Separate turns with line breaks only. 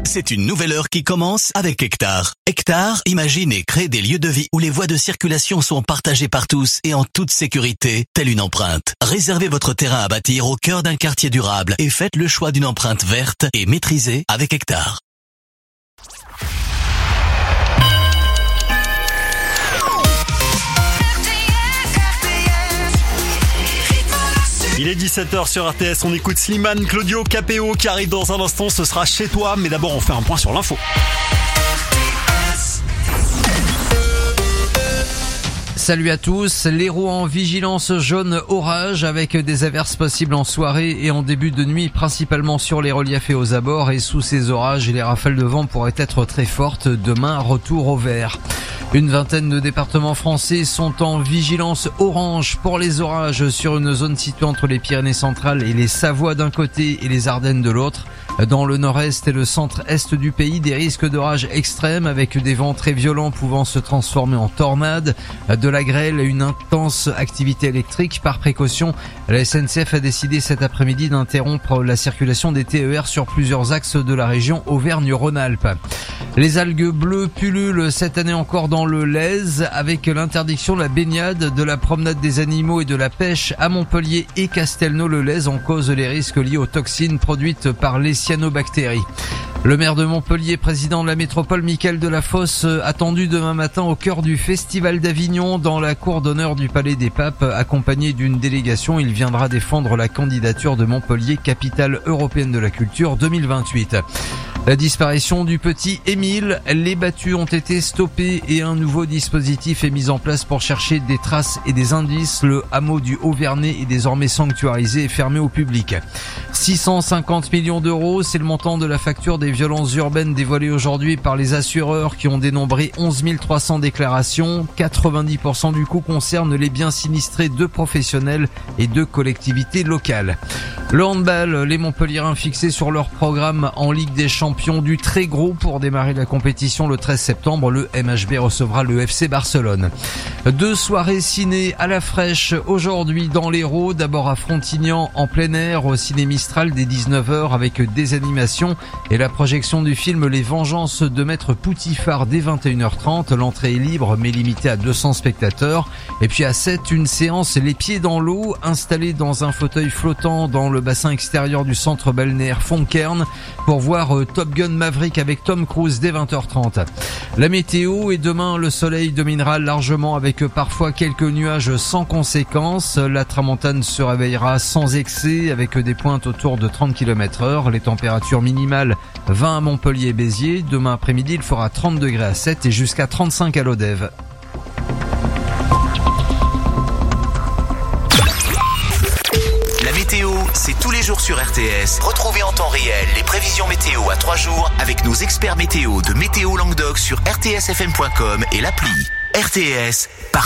C'est une nouvelle heure qui commence avec Hectare. Hectare imagine et crée des lieux de vie où les voies de circulation sont partagées par tous et en toute sécurité, telle une empreinte. Réservez votre terrain à bâtir au cœur d'un quartier durable et faites le choix d'une empreinte verte et maîtrisée avec Hectare.
Il est 17h sur RTS, on écoute Slimane, Claudio Capéo qui arrive dans un instant, ce sera chez toi, mais d'abord on fait un point sur l'info.
Salut à tous, l'Hérault en vigilance jaune orage avec des averses possibles en soirée et en début de nuit, principalement sur les reliefs et aux abords, et sous ces orages, les rafales de vent pourraient être très fortes. Demain, retour au vert. Une vingtaine de départements français sont en vigilance orange pour les orages sur une zone située entre les Pyrénées centrales et les Savoies d'un côté et les Ardennes de l'autre. Dans le nord-est et le centre-est du pays, des risques d'orage extrêmes avec des vents très violents pouvant se transformer en tornades, de la grêle et une intense activité électrique. Par précaution, la SNCF a décidé cet après-midi d'interrompre la circulation des TER sur plusieurs axes de la région Auvergne-Rhône-Alpes. Les algues bleues pullulent cette année encore dans le Lez avec l'interdiction de la baignade, de la promenade des animaux et de la pêche à Montpellier et Castelnau-le-Lez en cause les risques liés aux toxines produites par les cyanobactéries. Le maire de Montpellier, président de la métropole, Mickaël Delafosse, attendu demain matin au cœur du Festival d'Avignon dans la cour d'honneur du Palais des Papes, accompagné d'une délégation. Il viendra défendre la candidature de Montpellier, capitale européenne de la culture 2028. La disparition du petit Émile, les battues ont été stoppées et un nouveau dispositif est mis en place pour chercher des traces et des indices. Le hameau du Haut-Vernay est désormais sanctuarisé et fermé au public. 650 millions d'euros, c'est le montant de la facture des violences urbaines dévoilée aujourd'hui par les assureurs qui ont dénombré 11 300 déclarations. 90% du coût concerne les biens sinistrés de professionnels et de collectivités locales. Le handball, les Montpelliérains fixés sur leur programme en Ligue des Champions du très gros pour démarrer la compétition le 13 septembre. Le MHB recevra le FC Barcelone. 2 soirées ciné à la fraîche aujourd'hui dans l'Hérault. D'abord à Frontignan en plein air au Ciné Mistral dès 19h avec des animations et la projection du film Les Vengeances de Maître Poutifard dès 21h30. L'entrée est libre mais limitée à 200 spectateurs. Et puis à 7, une séance les pieds dans l'eau installée dans un fauteuil flottant dans le bassin extérieur du centre balnéaire Fonkern pour voir Top Gun Maverick avec Tom Cruise dès 20h30. La météo et demain le soleil dominera largement avec parfois quelques nuages sans conséquence. La tramontane se réveillera sans excès avec des pointes autour de 30 km/h. Les températures minimales 20 à Montpellier et Béziers. Demain après-midi il fera 30 degrés à 7 et jusqu'à 35 à Lodève.
Météo, c'est tous les jours sur RTS. Retrouvez en temps réel les prévisions météo à 3 jours avec nos experts météo de Météo Languedoc sur rtsfm.com et l'appli. RTS,